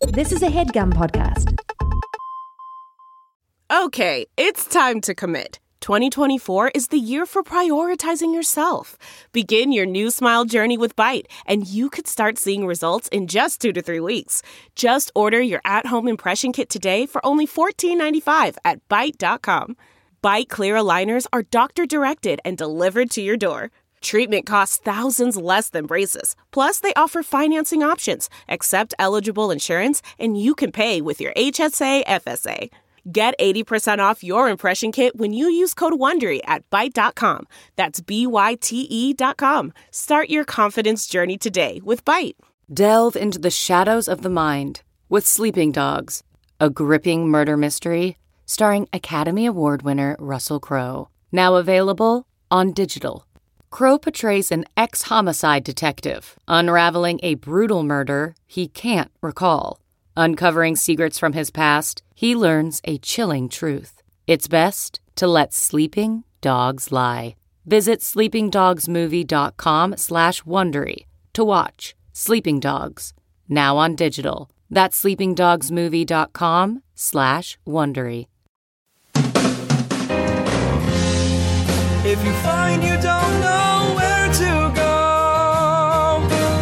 This is a HeadGum podcast. Okay, it's time to commit. 2024 is the year for prioritizing yourself. Begin your new smile journey with Byte, and you could start seeing results in just 2 to 3 weeks. Just order your at-home impression kit today for only $14.95 at Byte.com. Byte Clear aligners are doctor-directed and delivered to your door. Treatment costs thousands less than braces. Plus, they offer financing options, accept eligible insurance, and you can pay with your HSA, FSA. Get 80% off your impression kit when you use code WONDERY at Byte.com. That's BYTE.com. Start your confidence journey today with Byte. Delve into the shadows of the mind with Sleeping Dogs, a gripping murder mystery starring Academy Award winner Russell Crowe. Now available on digital. Crowe portrays an ex-homicide detective, unraveling a brutal murder he can't recall. Uncovering secrets from his past, he learns a chilling truth. It's best to let sleeping dogs lie. Visit sleepingdogsmovie.com/Wondery to watch Sleeping Dogs, now on digital. That's sleepingdogsmovie.com/Wondery. If you find you don't know where to go,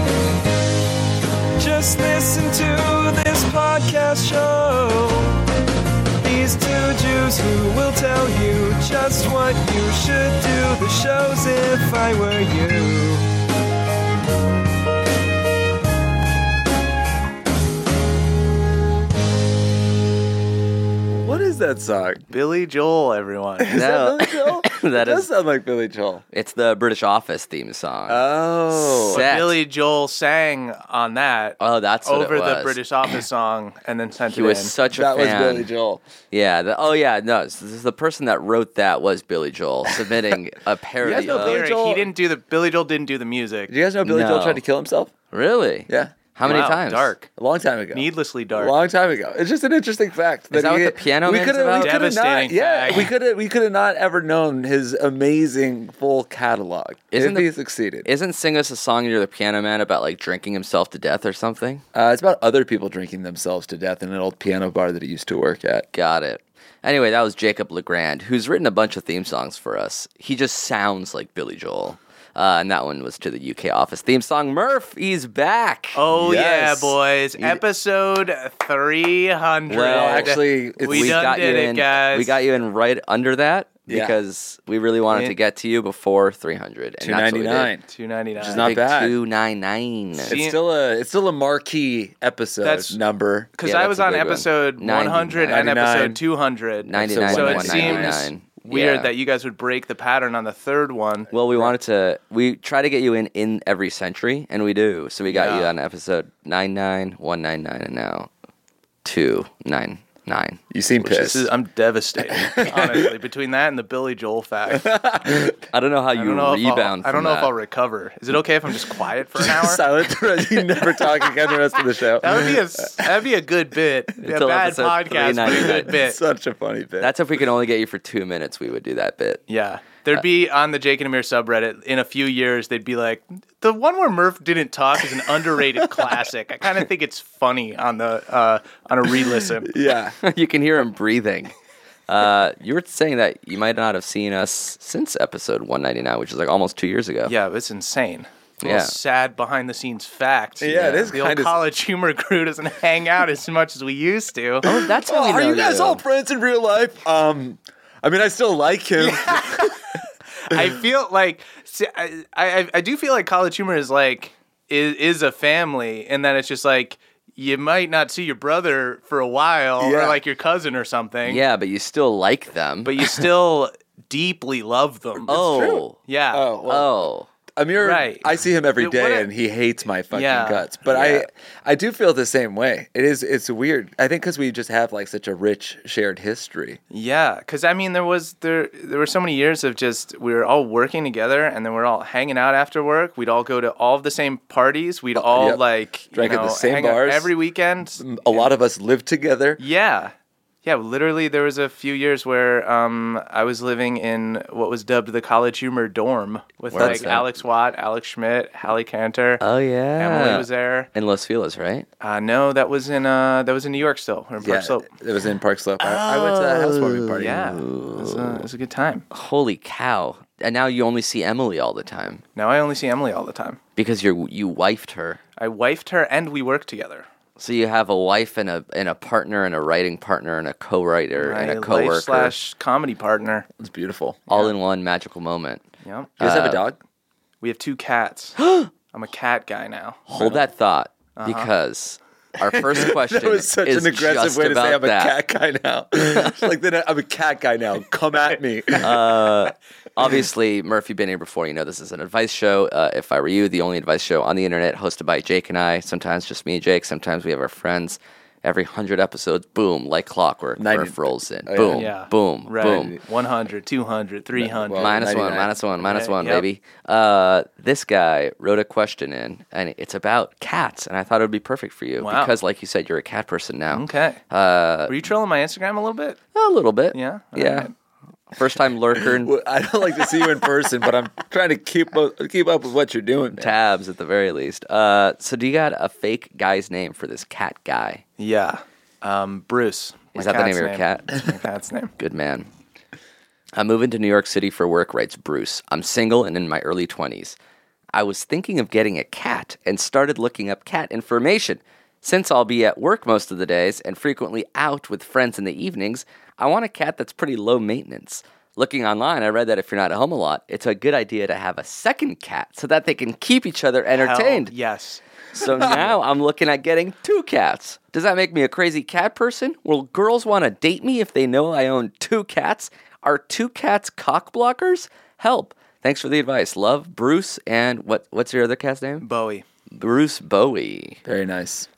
just listen to this podcast show. These two Jews who will tell you just what you should do. The show's If I Were You. What is that song? Billy Joel, everyone. Is that Billy Joel? That it does is- sound like Billy Joel. It's the British Office theme song. Oh. But Set. Billy Joel sang on that Oh, that's what over it was. the British Office song and then sent He it was in. such a That was fan. Billy Joel. Yeah. No. The person that wrote that was Billy Joel submitting a parody know of. Billy Joel- Billy Joel didn't do the music. Do you guys know Billy Joel No. tried to kill himself? Really? Yeah. How many Wow, times? Dark. A long time ago. Needlessly A dark. long time ago. It's just an interesting fact. Is that what the Piano Man's about? We could have not. Devastating Yeah, fact. we could have not ever known his amazing full catalog. Isn't if he the- succeeded? Isn't Sing Us a Song You're the Piano Man about like drinking himself to death or something? It's about other people drinking themselves to death in an old piano bar that he used to work at. Got it. Anyway, that was Jacob Legrand, who's written a bunch of theme songs for us. He just sounds like Billy Joel. And that one was to the UK Office theme song. Murph, he's back. Oh, Yes. yeah, boys. Episode 300. Well, actually, it's- we done did it, guys. We got you in right under that Yeah. because we really wanted Yeah. to get to you before 300. And that's what we did. $2.99. $2.99. Which is not Big bad. $2.99. See- It's still a marquee episode That's- number. Because Yeah, I that's was a on big one. episode 100 and 99. episode 200. 99 So and it seems 199. weird Yeah. that you guys would break the pattern on the third one. Well, we try to get you in every century, and we do. So we got Yeah. you on episode 99, 199, and now 299. You seem pissed. I'm devastated, honestly. Between that and the Billy Joel fact, I don't know how I you don't know rebound I don't from know if that. I'll recover. Is it okay if I'm just quiet for an hour? Silent. You never talk again the rest of the show. That'd be a good bit. A Until bad episode podcast, but a 399. good bit. Such a funny bit. That's if we could only get you for 2 minutes, we would do that bit. Yeah. There'd be on the Jake and Amir subreddit in a few years, they'd be like, the one where Murph didn't talk is an underrated classic. I kind of think it's funny on a re-listen. yeah. You can hear him breathing. You were saying that you might not have seen us since episode 199, which is like almost 2 years ago. Yeah, it's insane. A Yeah. little sad behind the scenes fact. Yeah, it is The old kind of. college humor crew doesn't hang out as much as we used to. Oh, that's how Oh, we know are you guys you. all friends in real life? I mean, I still like him. I feel like I do feel like college humor is like is a family, and that it's just like you might not see your brother for a while or Yeah. like your cousin or something. Yeah, but you still like them. But you still deeply love them. oh. Yeah. Oh, well, Oh. Amir, Right. I see him every What day, a- and he hates my fucking Yeah. guts. But Yeah. I do feel the same way. It's weird. I think because we just have like such a rich shared history. Yeah, because I mean, there were so many years of just we were all working together, and then we're all hanging out after work. We'd all go to all of the same parties. We'd all yep. like Drank at the same hang out bars. every weekend. A lot of us live together. Yeah, Yeah, literally, there was a few years where I was living in what was dubbed the College Humor dorm with Where's like that? Alex Watt, Alex Schmidt, Hallie Cantor. Oh yeah, Emily was there. in Los Feliz, right? No, that was in New York still. Or in Park Yeah, Slope. it was in Park Slope. I went to a housewarming party. Yeah, it was a good time. Holy cow! And now you only see Emily all the time Now I only see Emily all the time. because you wifed her. I wifed her and we work together. So you have a wife and a partner and a writing partner and a co-writer and a My coworker, life/comedy partner. It's beautiful. all in one magical moment. Yep. You guys have a dog? We have 2 cats. I'm a cat guy now. Hold that thought because our first question That was such is an aggressive just way to say about I'm a that. cat guy now. It's like, then I'm a cat guy now. Come at me. Obviously, Murph, you've been here before. You know this is an advice show. If I were you, the only advice show on the internet, hosted by Jake and I. Sometimes just me and Jake. Sometimes we have our friends. Every 100 episodes, boom, like clockwork, 90 Murph rolls in. Oh, yeah. Boom, Yeah. boom, Right. boom. 100, 200, 300. Well, Minus 99. one, minus one, minus Yeah, one, yep. baby. This guy wrote a question in, and it's about cats, and I thought it would be perfect for you Wow. because, like you said, you're a cat person now. Okay. Were you trolling my Instagram a little bit? A little bit. Yeah? Yeah. Alright. First time lurker and Well, I don't like to see you in person, but I'm trying to keep up with what you're doing. man. tabs at the very least. So do you got a fake guy's name for this cat guy? Yeah. Bruce. Is my that the name cat's of your cat? That's my cat's name. Good man. I'm moving to New York City for work, writes Bruce. I'm single and in my early 20s. I was thinking of getting a cat and started looking up cat information. Since I'll be at work most of the days and frequently out with friends in the evenings, I want a cat that's pretty low maintenance. Looking online, I read that if you're not at home a lot, it's a good idea to have a second cat so that they can keep each other entertained. Hell, yes. So now I'm looking at getting 2 cats. Does that make me a crazy cat person? Will girls want to date me if they know I own 2 cats? Are 2 cats cock blockers? Help. Thanks for the advice. Love, Bruce, and what's your other cat's name? Bowie. Bruce Bowie. Very nice.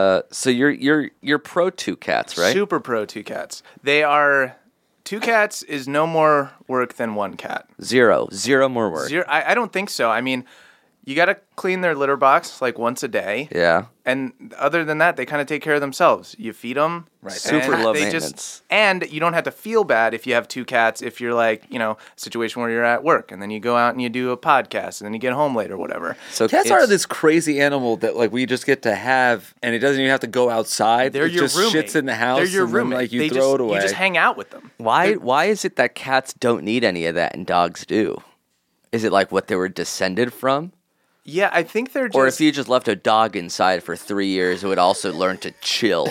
So you're pro 2 cats, right? Super pro 2 cats. They are 2 cats is no more work than 1 cat. Zero more work. I don't think so. I mean, you got to clean their litter box like once a day. Yeah. And other than that, they kind of take care of themselves. You feed them. Right. Super low maintenance. And you don't have to feel bad if you have 2 cats, if you're like, a situation where you're at work and then you go out and you do a podcast and then you get home late or whatever. So Cats are this crazy animal that like we just get to have, and it doesn't even have to go outside. They're it your just roommate. shits in the house. They're your and then, roommate. like you They throw just, it away. You just hang out with them. Why is it that cats don't need any of that and dogs do? Is it like what they were descended from? Yeah, I think they're just... Or if you just left a dog inside for 3 years, it would also learn to chill.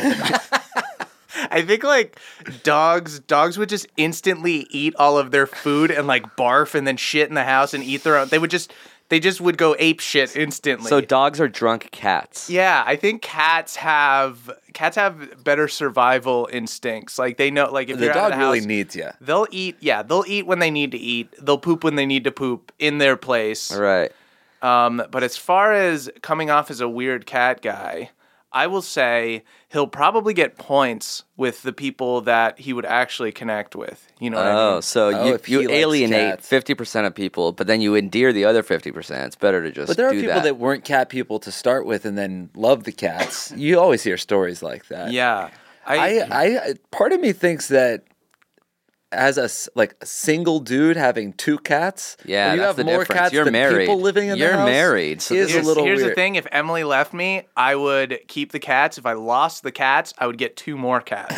I think like dogs would just instantly eat all of their food and like barf and then shit in the house and eat their own. They just would go ape shit instantly. So dogs are drunk cats. yeah, I think cats have better survival instincts. Like they know, like if the you're out dog of the really house, needs you. they'll eat. Yeah, they'll eat when they need to eat. They'll poop when they need to poop in their place. Right. But as far as coming off as a weird cat guy, I will say he'll probably get points with the people that he would actually connect with. You know what I mean? So if he you likes alienate cats. 50% of people, but then you endear the other 50%. It's better to just But there are do people that weren't cat people to start with and then love the cats. You always hear stories like that. Yeah. I part of me thinks that as a single dude having 2 cats, Yeah, when you that's have the more difference. cats You're than married. people living in You're the house. married, so is this a little Here's weird. the thing. If Emily left me, I would keep the cats. If I lost the cats, I would get 2 more cats.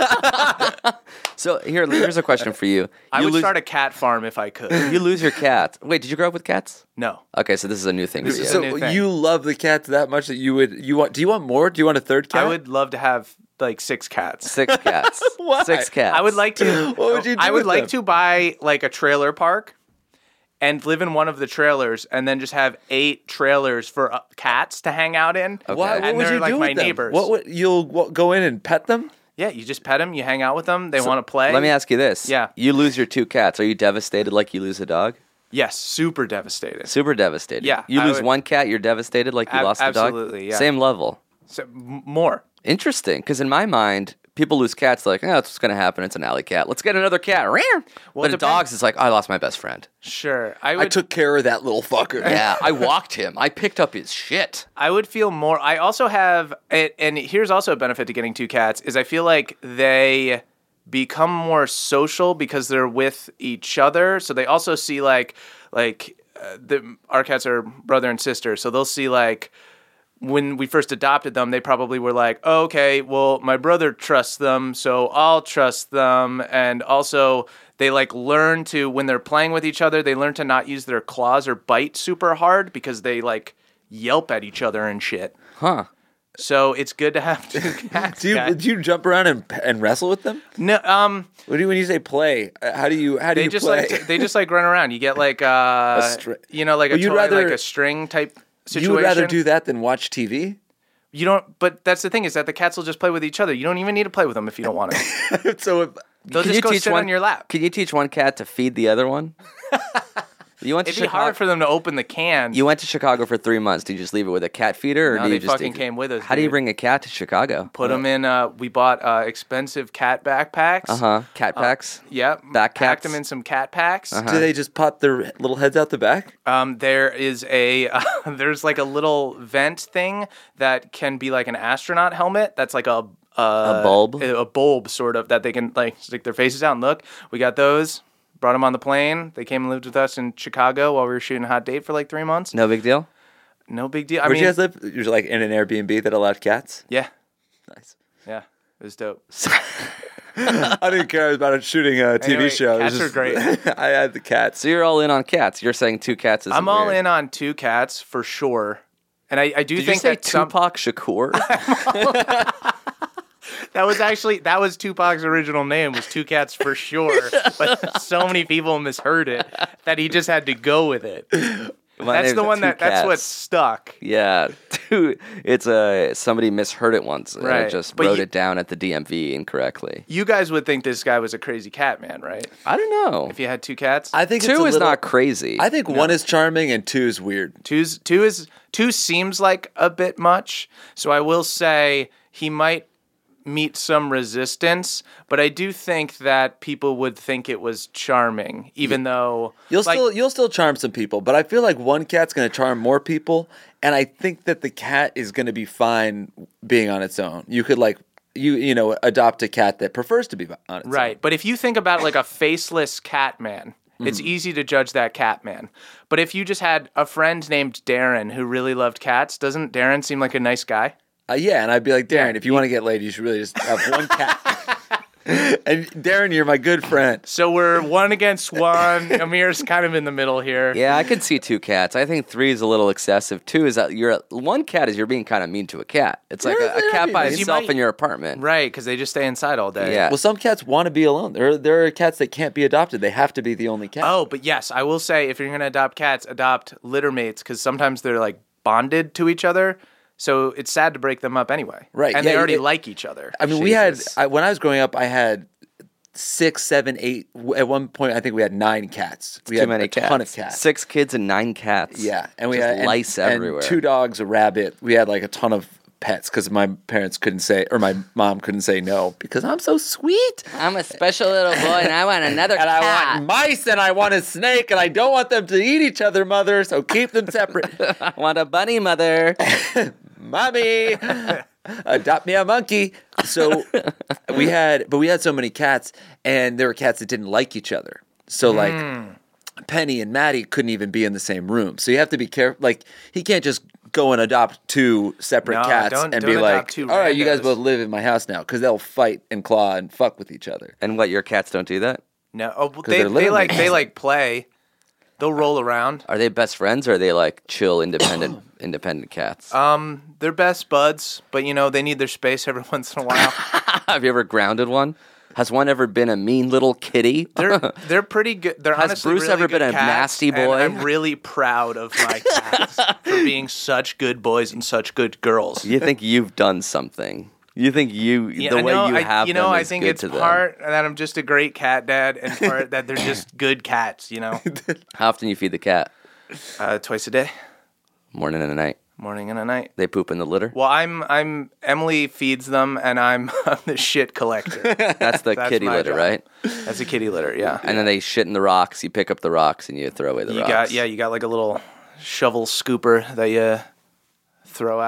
So here's a question for you. I You would lose, start a cat farm if I could. You lose your cat. Wait, did you grow up with cats? No. Okay, so this is a new thing for you. So new thing. you love the cats that much that you want? Do you want more? Do you want a 3rd cat? I would love to have like 6 cats. 6 cats. Why? 6 cats. I would like to. What would you do I would with like them? to buy like a trailer park and live in one of the trailers, and then just have 8 trailers for cats to hang out in. Okay. Why? What And would they're you like do my with them? neighbors. What would you'll go in and pet them? Yeah, you just pet them, you hang out with them. They want to play. Let me ask you this. Yeah. You lose your 2 cats. Are you devastated like you lose a dog? Yes, super devastated. Super devastated. Yeah, You I lose would- 1 cat, you're devastated like you lost a dog? absolutely, yeah. Same level. So, more. Interesting, because in my mind, people lose cats like, that's what's going to happen. It's an alley cat. Let's get another cat. But it in depends. dogs, it's like, I lost my best friend. Sure, I took care of that little fucker. Yeah, I walked him. I picked up his shit. I would feel more. I also have, and here's also a benefit to getting 2 cats is I feel like they become more social because they're with each other. So they also see our cats are brother and sister. So they'll see like when we first adopted them, they probably were like, oh, okay, well, my brother trusts them, so I'll trust them. And also they like learn to, when they're playing with each other, they learn to not use their claws or bite super hard because they like yelp at each other and shit. Huh. So it's good to have two cats. Do you jump around and wrestle with them? No, When you say play, how do you they just play? they just like run around. You get like like a toy, like a string type situation. You would rather do that than watch TV? You don't. But that's the thing is that the cats will just play with each other. You don't even need to play with them if you don't want to. So They'll just go sit on your lap. Can you teach one cat to feed the other one? It'd be hard for them to open the can. You went to Chicago for 3 months. Did you just leave it with a cat feeder, or No, do you they just fucking came with us. How do you dude. bring a cat to Chicago? Put them in. We bought expensive cat backpacks. Cat packs. Yep. Back Packed cats? them in some cat packs. do they just pop their little heads out the back? There is there's like a little vent thing that can be like an astronaut helmet. That's like a bulb? a bulb sort of that they can like stick their faces out and look. We got those. Brought them on the plane. They came and lived with us in Chicago while we were shooting Hot Date for like 3 months. No big deal. No big deal. Where'd you guys live? You're like in an Airbnb that allowed cats? Yeah, Nice. yeah, it was dope. I didn't care about shooting a TV Anyway, show. It was cats are great. I had the cats. So you're all in on cats. You're saying 2 cats is I'm all in on 2 cats for sure, and I do Did think you say that some, Tupac Shakur? that was Tupac's original name was 2 Cats for sure, but so many people misheard it that he just had to go with it. That's the one that's what stuck. Yeah, dude, it's somebody misheard it once and Right. it just But wrote you- it down at the DMV incorrectly. You guys would think this guy was a crazy cat man, right? I don't know. If you had 2 cats, I think 2 it's a is little- not crazy. I think 1 is charming and 2 is weird. two seems like a bit much. So I will say he might meet some resistance, but I do think that people would think it was charming, even though You'll still charm some people, but I feel like 1 cat's going to charm more people, and I think that the cat is going to be fine being on its own. You could like you know adopt a cat that prefers to be on its own. Right. But if you think about like a faceless cat man, it's easy to judge that cat man. But if you just had a friend named Darren who really loved cats, doesn't Darren seem like a nice guy? Yeah, and I'd be like, Darren, if you want to get laid, you should really just have 1 cat. And Darren, you're my good friend. So we're 1 against 1. Amir's kind of in the middle here. Yeah, I could see 2 cats. I think 3 is a little excessive. 2 is that 1 cat is you're being kind of mean to a cat. It's like a cat by mean. itself in your apartment. Right, because they just stay inside all day. Yeah. Well, some cats want to be alone. There are cats that can't be adopted. They have to be the only cat. Oh, but yes, I will say if you're going to adopt cats, adopt litter mates because sometimes they're like bonded to each other. So it's sad to break them up anyway. Right, And yeah, they already it- like each other. I mean, Jesus. when I was growing up, I had 6, 7, 8. At one point, I think we had 9 cats. We Too had many a cats. ton of cats. 6 kids and 9 cats. Yeah, and we Just had lice everywhere. And 2 dogs, a rabbit. We had like a ton of pets because my parents couldn't say, or my mom couldn't say no because I'm so sweet. I'm a special little boy and I want another And I want mice and I want a snake and I don't want them to eat each other, mother. So keep them separate. I want a bunny, mother. Mommy, adopt me a monkey. So we had so many cats, and there were cats that didn't like each other. So like Penny and Maddie couldn't even be in the same room. So you have to be careful. Like he can't just go and adopt 2 separate No, cats don't and be adopt like, 2 all right, you guys randos." both live in my house now, because they'll fight and claw and fuck with each other. And what, your cats don't do that? No, oh, well, they're they litter like mates. they like play. They'll roll around. Are they best friends or are they like chill, independent cats? They're best buds, but you know they need their space every once in a while. Have you ever grounded one? Has one ever been a mean little kitty? They're pretty good. They're Has honestly Bruce really ever good been a cats, nasty and boy? I'm really proud of my cats for being such good boys and such good girls. You think you've done something? You think Yeah, the way you have them I is think good it's to them? part that I'm just a great cat dad, and part that they're just good cats. You know, How often you feed the cat? twice a day, Morning and a night. morning and a night. They poop in the litter. Well, I'm Emily feeds them, and I'm the shit collector. That's the That's kitty my litter, job. right? That's a kitty litter, yeah. And then they shit in the rocks. You pick up the rocks and you throw away the rocks. You got like a little shovel scooper that you throw out.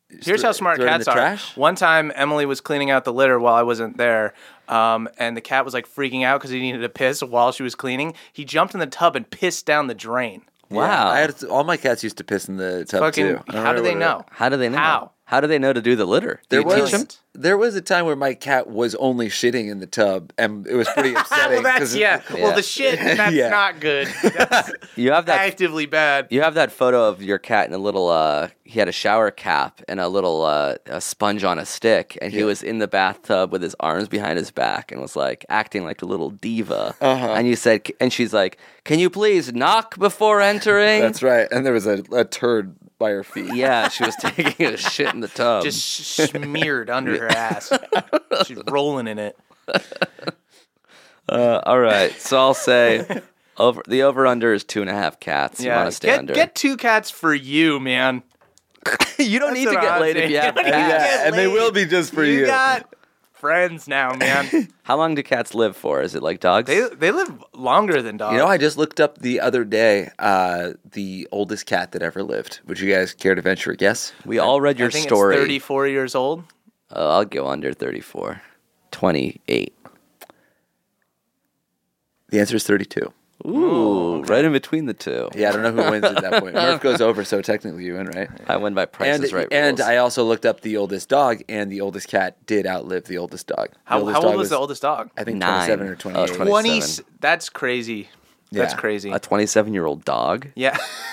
Here's how smart throw it in cats the are. trash? One time, Emily was cleaning out the litter while I wasn't there, and the cat was like freaking out because he needed to piss while she was cleaning. He jumped in the tub and pissed down the drain. Wow. I had all my cats used to piss in the tub too. I don't How do remember they what it know? How do they know? How? How do they know to do the litter? Do you teach them? There was a time where my cat was only shitting in the tub, and it was pretty upsetting. Well, that's 'cause Well, the shit, that's Yeah. not good. That's You have that. actively bad. You have that photo of your cat in a little. He had a shower cap and a little a sponge on a stick, and he was in the bathtub with his arms behind his back and was like acting like a little diva. And you said, and she's like, "Can you please knock before entering?" That's right. And there was a turd by her feet. Yeah, she was taking a shit in the tub. Just smeared under her ass. She's rolling in it. All right, so I'll say the over under is 2.5 cats. You want to stay under? Get 2 cats for you, man. You don't need to what get I'm laid if saying. you have You don't need to cats. get and they laid. will be just for you. You got friends now, man. How long do cats live for? Is it like dogs? They live longer than dogs. You know, I just looked up the other day the oldest cat that ever lived. Would you guys care to venture a guess? We all read your I think story. It's 34 years old. I'll go under 34. 28. The answer is 32. Ooh, right in between the two. Yeah, I don't know who wins at that point. Murph goes over, so technically you win, right? I win by Price is Right and rules. I also looked up the oldest dog, and the oldest cat did outlive the oldest dog. How oldest old dog was the oldest dog? I think 9. 27 or 28. 20. 20. 27. That's crazy. That's Yeah. crazy. A 27-year-old dog? Yeah.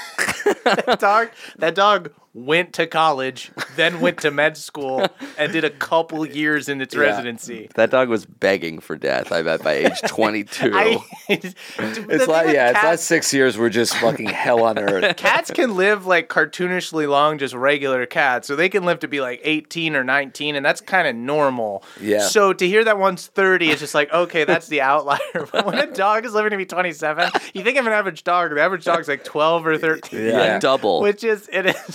That dog went to college, then went to med school, and did a couple years in its residency. That dog was begging for death, I bet, by age 22. It's like, it's not 6 years. We're just fucking hell on earth. Cats can live like cartoonishly long, just regular cats. So they can live to be like 18 or 19, and that's kind of normal. Yeah. So to hear that one's 30, it's just like, okay, that's the outlier. But when a dog is living to be 27, you think of an average dog, the average dog's like 12 or 13. A double. Which is,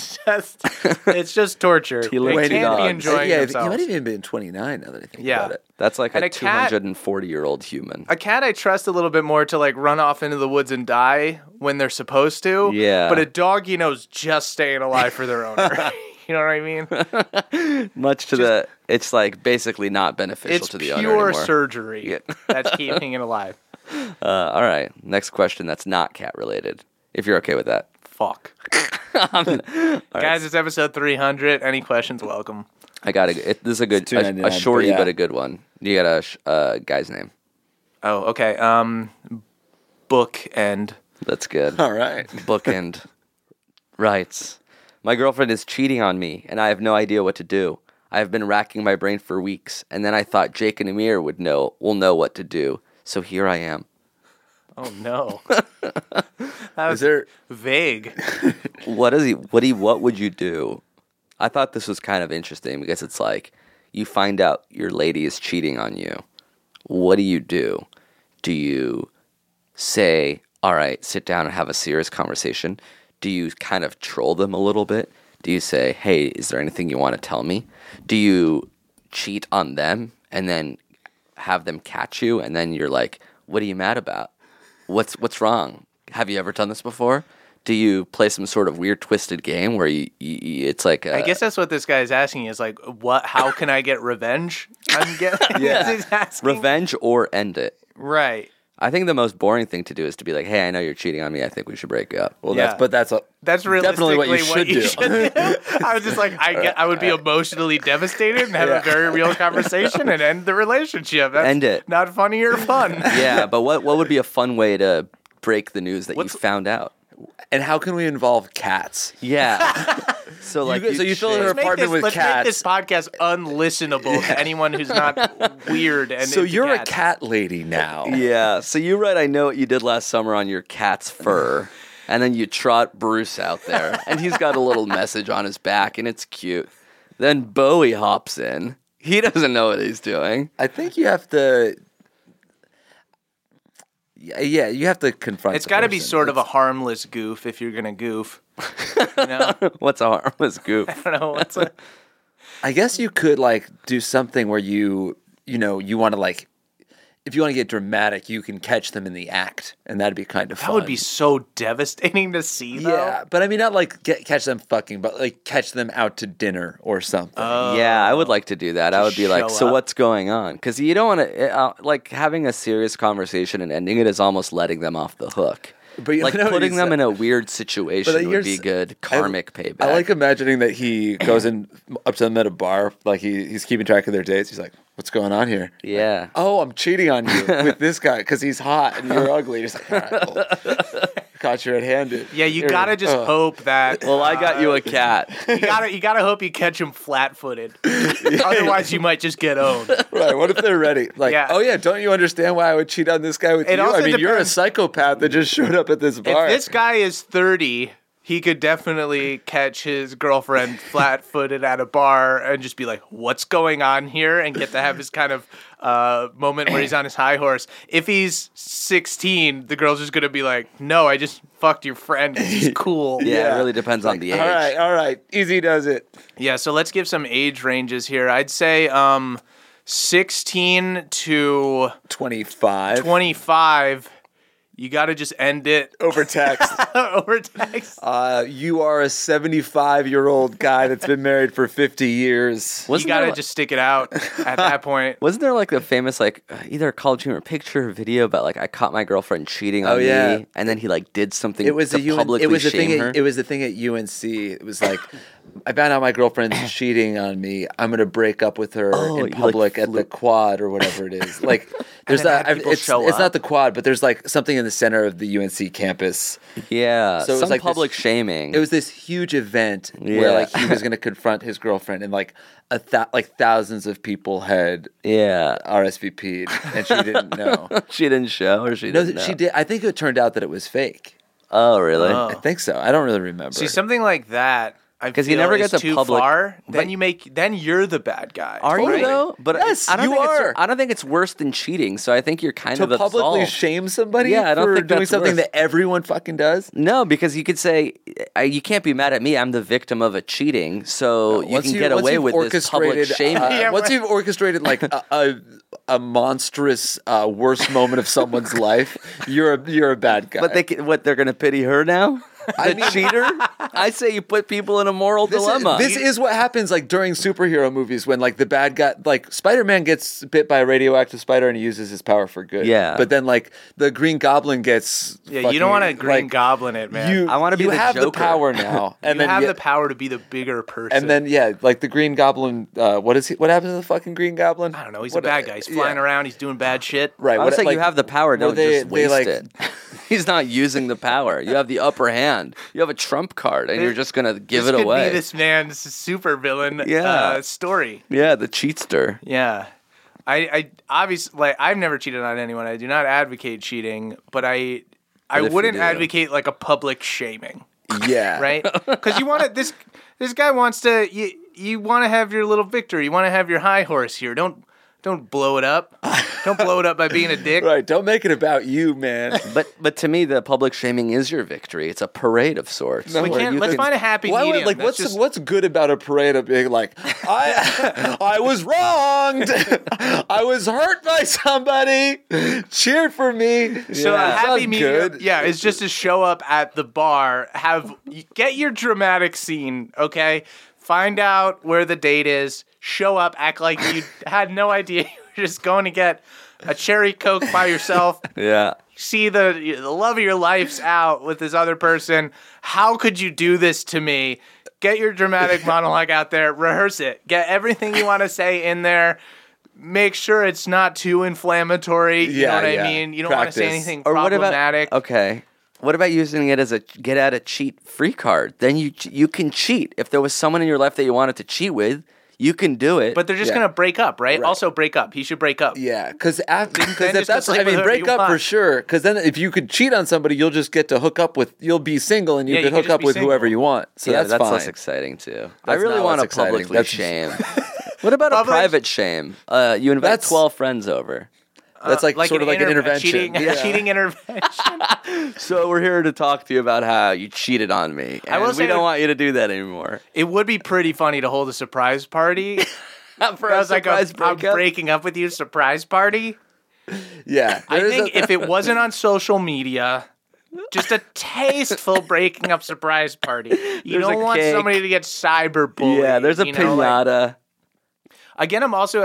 it's just torture. They lives can't dogs. be enjoying yeah, themselves. he might have even been 29 now that I think Yeah. about it. That's like And a a cat- 240-year-old human. A cat I trust a little bit more to like run off into the woods and die when they're supposed to. Yeah. But a dog, you know, is just staying alive for their owner. You know what I mean? Much to it's like basically not beneficial It's to the owner pure anymore. surgery that's keeping it alive. All right, next question that's not cat related. If you're okay with that. Fuck. Guys, it's episode 300. Any questions, welcome. I got this is a good It's $2.99, a shorty but yeah. but a good one. You got a guy's name. Oh, okay. Bookend. That's good. All right. Bookend writes, "My girlfriend is cheating on me, and I have no idea what to do. I have been racking my brain for weeks, and then I thought Jake and Amir will know what to do. So here I am." Oh, no. Is there? Vague. What would you do? I thought this was kind of interesting because it's like you find out your lady is cheating on you. What do you do? Do you say, all right, sit down and have a serious conversation? Do you kind of troll them a little bit? Do you say, hey, is there anything you want to tell me? Do you cheat on them and then have them catch you and then you're like, what are you mad about? What's wrong? Have you ever done this before? Do you play some sort of weird twisted game where you it's like I guess that's what this guy is asking is like, what? How can I get revenge? I'm getting he's asking. revenge or end it? Right. I think the most boring thing to do is to be like, hey, I know you're cheating on me. I think we should break up. Well, Yeah. that's That's definitely what you should do. I was just like, I would be emotionally devastated and have a very real conversation and end the relationship. That's End it. Not funny or fun. Yeah, but what would be a fun way to break the news that you found out? And how can we involve cats? Yeah. So like, so you fill in her Let's make apartment with let's make cats. this podcast unlistenable to anyone who's not weird. And So into you're cats. a cat lady now. Yeah. So you write, I know what you did last summer on your cat's fur. And then you trot Bruce out there. And he's got a little message on his back, and it's cute. Then Bowie hops in. He doesn't know what he's doing. I think you have to. Yeah, you have to confront. It's the got to be person. sort of a harmless goof if you're gonna goof. You know, What's a harmless goof? I don't know what's a. I guess you could like do something where you want to like if you want to get dramatic, you can catch them in the act, and that'd be kind of fun. That would be so devastating to see, though. Yeah, but I mean, not like catch them fucking, but like catch them out to dinner or something. Yeah, I would like to do that. I would be like, show so up. what's going on? Because you don't want to, like, having a serious conversation and ending it is almost letting them off the hook. But you Like, know what putting he them said? in a weird situation would here's- be good karmic payback. I like imagining that he goes in up to them at a bar, like he's keeping track of their dates. He's like, "What's going on here?" Yeah. Oh, I'm cheating on you with this guy because he's hot and you're ugly. He's like, all right, cool. Caught you red-handed. Yeah, you gotta just hope that. Well, I got you a cat. You gotta hope you catch him flat-footed. Otherwise, you might just get owned. Right. What if they're ready? Like, Yeah. oh yeah, don't you understand why I would cheat on this guy with It you? also I mean, you're a depends- psychopath that just showed up at this bar. If this guy is 30, he could definitely catch his girlfriend flat-footed at a bar and just be like, "What's going on here?" and get to have his kind of moment where he's on his high horse. If he's 16, the girl's just gonna be like, "No, I just fucked your friend 'cause he's cool." Yeah, it really depends on the age. All right, easy does it. Yeah, so let's give some age ranges here. I'd say 16 to 25 25. You got to just end it over text. over text. You are a 75-year-old guy that's been married for 50 years. You got to just stick it out at that point. Wasn't there like the famous like either a college humor picture or video about like I caught my girlfriend cheating on yeah. me, and then he like did something It was to publicly it was the shame thing. her? It was the thing at UNC. It was like, I found out my girlfriend's cheating on me. I'm gonna break up with her Oh, you, in like, public at the quad or whatever it is. Like, there's then that. have people It's show not up? the quad, but there's like something in the center of the UNC campus. Yeah, So it was some like this- public shaming. It was this huge event where Yeah. like he was gonna confront his girlfriend, and like like thousands of people had yeah. RSVP'd, and she didn't know. She didn't show, or she No, didn't know? she did. I think it turned out that it was fake. Oh, really? I think so. I don't really remember. See, something like that. Because you never get to too public- far. but- Then you're the bad guy. Are you right? though? But Yes, I don't you think are. I don't think it's worse than cheating. So I think you're kind to of publicly absolved. shame somebody Yeah, I don't for think doing that's something worse. that everyone fucking does? No, because you could say you can't be mad at me. I'm the victim of a cheating, so you can get away with this public shaming. Once you've orchestrated like a monstrous worst moment of someone's life, you're a bad guy. But they're going to pity her now? The cheater? I say you put people in a moral dilemma. This is what happens like during superhero movies when like the bad guy, like Spider-Man gets bit by a radioactive spider and he uses his power for good. Yeah. But then like the Green Goblin gets Yeah, you don't want to Green Goblin it, man. I wanna be you the have Joker. the power now, and you then have the power to be the bigger person. and then yeah, like the Green Goblin. What is he? What happens to the fucking Green Goblin? I don't know. He's What- a bad guy. He's flying yeah. around. He's doing bad shit. Right. I would say you have the power, where don't they- just they, waste like- it. He's not using the power. You have the upper hand. You have a trump card, and you're just going to give This it could away. be this man's super villain Yeah. story. Yeah, the cheatster. Yeah. I obviously like I've never cheated on anyone. I do not advocate cheating, but I But if you wouldn't do- advocate like a public shaming, Yeah. right? Because you want to this guy wants to you want to have your little victory. You want to have your high horse here. Don't blow it up. Don't blow it up by being a dick. Right. Don't make it about you, man. But to me, the public shaming is your victory. It's a parade of sorts. No, We where can't. you Let's can- find a happy Why would- medium. like That's what's good about a parade of being like I was wronged, I was hurt by somebody, cheer for me. So a happy Sounds medium, good. yeah, is just to show up at the bar, get your dramatic scene, okay? Find out where the date is, show up, act like you had no idea you were just going to get a cherry Coke by yourself. Yeah. See the love of your life's out with this other person. How could you do this to me? Get your dramatic monologue out there, rehearse it. Get everything you want to say in there. Make sure it's not too inflammatory. You know what I mean? You don't want to say Practice. anything Or what problematic. about okay? What about using it as a get out of cheat free card? Then you can cheat. If there was someone in your life that you wanted to cheat with, you can do it. But they're just Yeah. going to break up, right? Right. Also break up. He should break up. Yeah, because then if just that's, go I sleep with mean, whoever break you up for want. sure. Because then, if you could cheat on somebody, you'll just get to hook up with. You'll be single, and you Yeah, could you hook could just up be with whoever single. you want. So yeah, that's fine. less exciting too. I That's really not want to less exciting. publicly That's- shame. What about a Public- private shame? You invite That's- 12 friends over. That's like sort of like an intervention. A Yeah. cheating intervention. So we're here to talk to you about how you cheated on me. I will And say we don't that- want you to do that anymore. It would be pretty funny to hold a surprise party. For I a was like, surprise I'm breakup? breaking up with you, surprise party. Yeah. I there is think a- if it wasn't on social media, just a tasteful breaking up surprise party. You There's a don't want cake. somebody to get cyberbullied. Yeah, there's a you know, like- pinata. Again,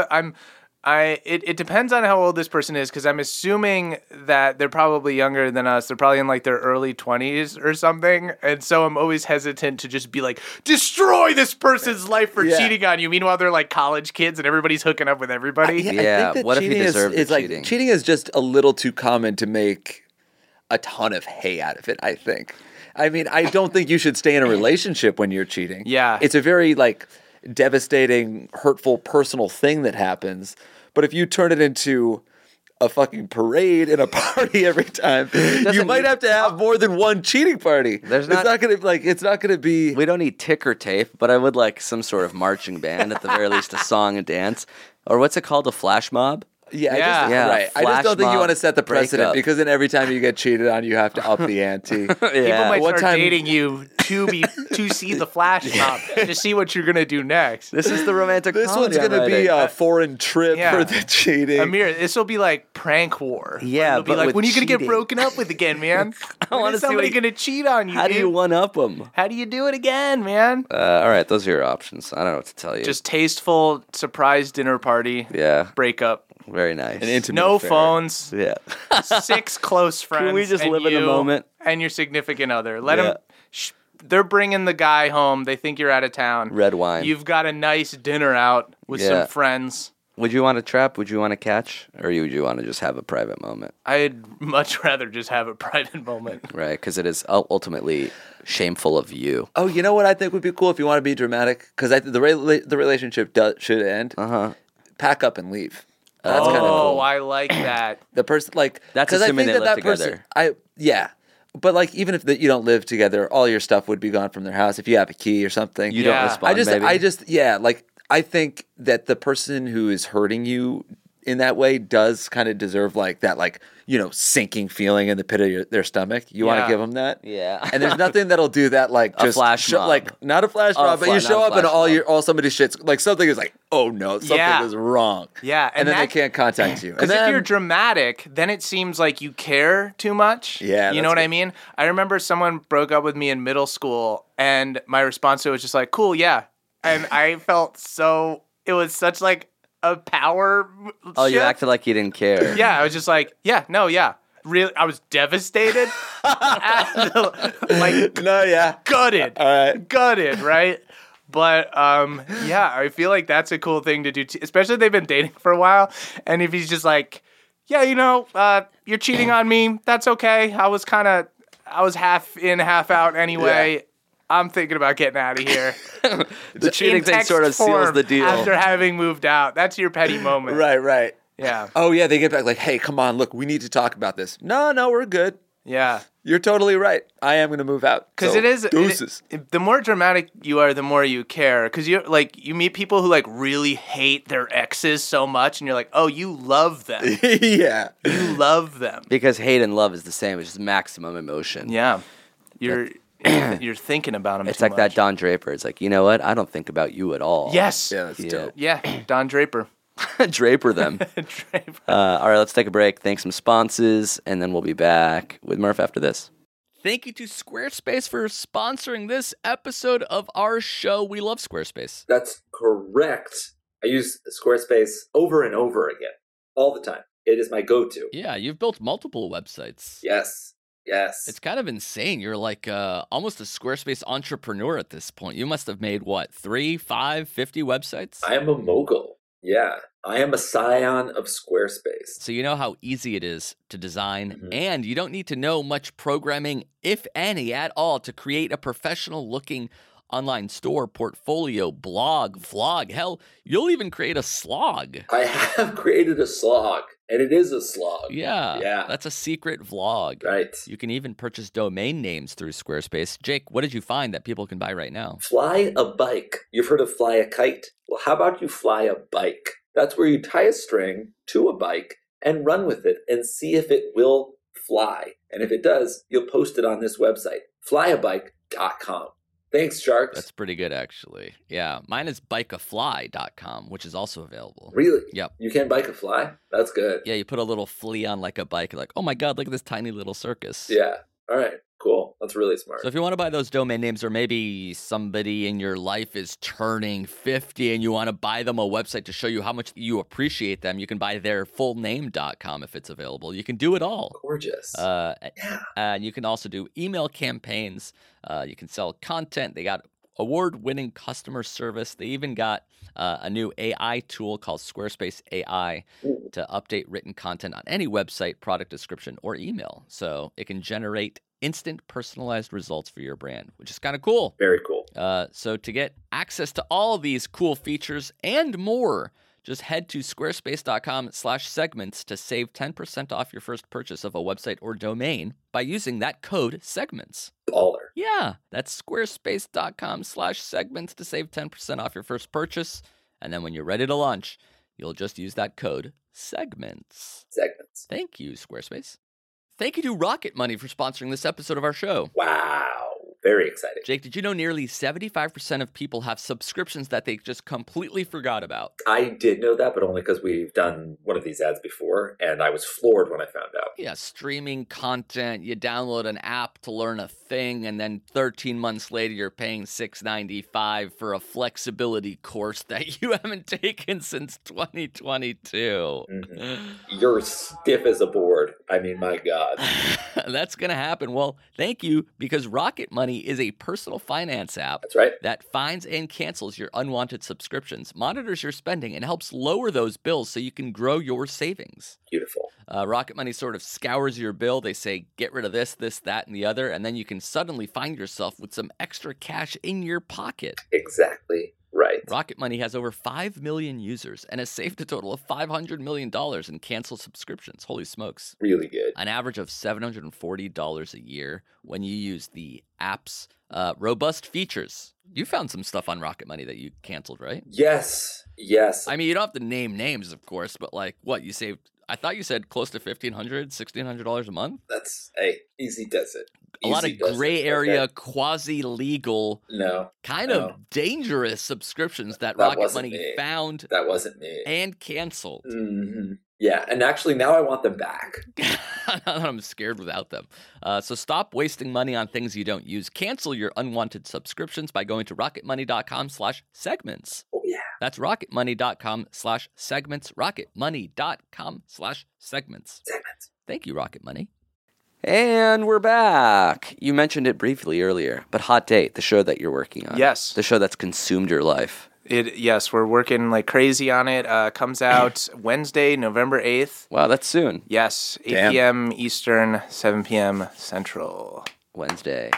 it depends on how old this person is, because I'm assuming that they're probably younger than us. They're probably in like their early 20s or something. And so I'm always hesitant to just be like, destroy this person's life for Yeah. cheating on you. Meanwhile, they're like college kids and everybody's hooking up with everybody. I Yeah, think that what if he cheating deserved the is like cheating? cheating is just a little too common to make a ton of hay out of it, I think. I mean, I don't think you should stay in a relationship when you're cheating. Yeah. It's a very like devastating, hurtful, personal thing that happens. But if you turn it into a fucking parade and a party every time, you might have to have more than one cheating party. There's it's not- not gonna be We don't need ticker tape, but I would like some sort of marching band, at the very least, a song and dance. Or what's it called? A flash mob? Yeah, Yeah. right. I just Flash don't think you mob want to set the precedent breakup. because then every time you get cheated on, you have to up the ante. People Yeah. might One start time- dating you to see the flash mob, to see what you're going to do next. This is the romantic This comedy one's I'm gonna be writing. a foreign trip Yeah. for the cheating. Amir, this will be like prank war. Yeah, It'll be but like, with when are you going to get cheating. broken up with again, man? When wanna is see what somebody he- going to cheat on you, How do dude? you one-up them? How do you do it again, man? All right, those are your options. I don't know what to tell you. Just tasteful surprise dinner party, yeah, breakup, very nice. An intimate no affair. phones, Yeah. 6 close friends. we just and live in the you moment? And your significant other. Let Yeah. them. They're bringing the guy home. They think you're out of town. Red wine. You've got a nice dinner out with Yeah. some friends. Would you want to trap? Would you want to catch? Or would you want to just have a private moment? I'd much rather just have a private moment. Right? Because it is ultimately shameful of you. Oh, you know what I think would be cool if you want to be dramatic? Because the relationship should end. Pack up and leave. That's kind of cool. I like that. The person like That's 'cause I assuming think they that live person. together. Yeah, but like even if you don't live together, all your stuff would be gone from their house if you have a key or something. You Yeah. don't respond, maybe? I think that the person who is hurting you in that way does kind of deserve like that, like, you know, sinking feeling in the pit of their stomach. You want Yeah. to give them that? Yeah. And there's nothing that'll do that, like A just flash mob. like not a flash Oh, mob, but you not show a up and flash mob. all somebody's shit's like something is like, oh no, something Yeah. is wrong. Yeah, and then that- they can't contact you. Because And if then you're dramatic, then it seems like you care too much. Yeah, you know that's what I good. mean? I remember someone broke up with me in middle school, and my response to it was just like, cool, yeah. And I felt so, it was such like a power Oh, you shift. acted like you didn't care. Yeah, I was just like, yeah, no, yeah. Really, I was devastated. Like, no, yeah. gutted. All right. Gutted, right? But yeah, I feel like that's a cool thing to do, especially if they've been dating for a while. And if he's just like, yeah, you know, you're cheating on me. That's okay. I was half in, half out anyway. Yeah. I'm thinking about getting out of here. The cheating In thing text sort of seals form the deal. After having moved out. That's your petty moment. Right. Yeah. Oh yeah, they get back like, hey, come on, look, we need to talk about this. No, we're good. Yeah. You're totally right. I am going to move out. Because So, it is deuces. the more dramatic you are, the more you care. Because you meet people who like really hate their exes so much, and you're like, oh, you love them. Yeah. You love them. Because hate and love is the same. It's just maximum emotion. Yeah, you're thinking about them. It's too like that much. Don Draper. It's like, you know what? I don't think about you at all. Yes. Yeah, that's dope. Yeah. Don Draper. Draper them. Draper. All right, let's take a break. Thank some sponsors, and then we'll be back with Murph after this. Thank you to Squarespace for sponsoring this episode of our show. We love Squarespace. That's correct. I use Squarespace over and over again, all the time. It is my go-to. Yeah, you've built multiple websites. Yes. It's kind of insane. You're like almost a Squarespace entrepreneur at this point. You must have made, 3, 5, 50 websites? I am a mogul. Yeah. I am a scion of Squarespace. So you know how easy it is to design, Mhm. and you don't need to know much programming, if any, at all, to create a professional-looking online store, portfolio, blog, vlog. Hell, you'll even create a slog. I have created a slog, and it is a slog. Yeah, Yeah. that's a secret vlog. Right. You can even purchase domain names through Squarespace. Jake, what did you find that people can buy right now? Fly a bike. You've heard of fly a kite? Well, how about you fly a bike? That's where you tie a string to a bike and run with it and see if it will fly. And if it does, you'll post it on this website, flyabike.com. Thanks, Sharks. That's pretty good, actually. Yeah. Mine is bikeafly.com, which is also available. Really? Yep. You can bike a fly? That's good. Yeah, you put a little flea on like a bike, like, oh my God, look at this tiny little circus. Yeah. All right. Cool. That's really smart. So if you want to buy those domain names, or maybe somebody in your life is turning 50 and you want to buy them a website to show you how much you appreciate them, you can buy their fullname.com if it's available. You can do it all. Gorgeous. And you can also do email campaigns. You can sell content. They got award-winning customer service. They even got a new AI tool called Squarespace AI to update written content on any website, product description, or email. So it can generate instant personalized results for your brand, which is kind of cool. Very cool. So to get access to all these cool features and more, just head to squarespace.com/segments to save 10% off your first purchase of a website or domain by using that code segments. Baller. Yeah, that's squarespace.com/segments to save 10% off your first purchase. And then when you're ready to launch, you'll just use that code segments. Segments. Thank you, Squarespace. Thank you to Rocket Money for sponsoring this episode of our show. Wow. Very exciting. Jake, did you know nearly 75% of people have subscriptions that they just completely forgot about? I did know that, but only because we've done one of these ads before, and I was floored when I found out. Yeah, streaming content, you download an app to learn a thing, and then 13 months later you're paying $6.95 for a flexibility course that you haven't taken since 2022. Mm-hmm. You're stiff as a board. I mean, my God. That's going to happen. Well, thank you, because Rocket Money is a personal finance app. That's right. That finds and cancels your unwanted subscriptions, monitors your spending, and helps lower those bills so you can grow your savings. Beautiful. Rocket Money sort of scours your bill. They say, get rid of this, that, and the other, and then you can suddenly find yourself with some extra cash in your pocket. Exactly right. Rocket Money has over 5 million users and has saved a total of $500 million in canceled subscriptions. Holy smokes. Really good. An average of $740 a year when you use the app's robust features. You found some stuff on Rocket Money that you canceled, right? Yes. I mean, you don't have to name names, of course, but like, what, you saved? I thought you said close to $1,500, $1,600 a month? That's, hey, easy does it. A lot of gray area, quasi-legal, kind of dangerous subscriptions that Rocket Money found. That wasn't me. And canceled. Mm-hmm. Yeah, and actually now I want them back. I'm scared without them. So stop wasting money on things you don't use. Cancel your unwanted subscriptions by going to rocketmoney.com/segments. Oh, yeah. That's rocketmoney.com/segments. rocketmoney.com/segments. Segments. Thank you, Rocket Money. And we're back. You mentioned it briefly earlier, but Hot Date, the show that you're working on. Yes. The show that's consumed your life. Yes, we're working like crazy on it. Comes out Wednesday, November 8th. Wow, that's soon. Yes, 8 p.m. Eastern, 7 p.m. Central. Wednesday.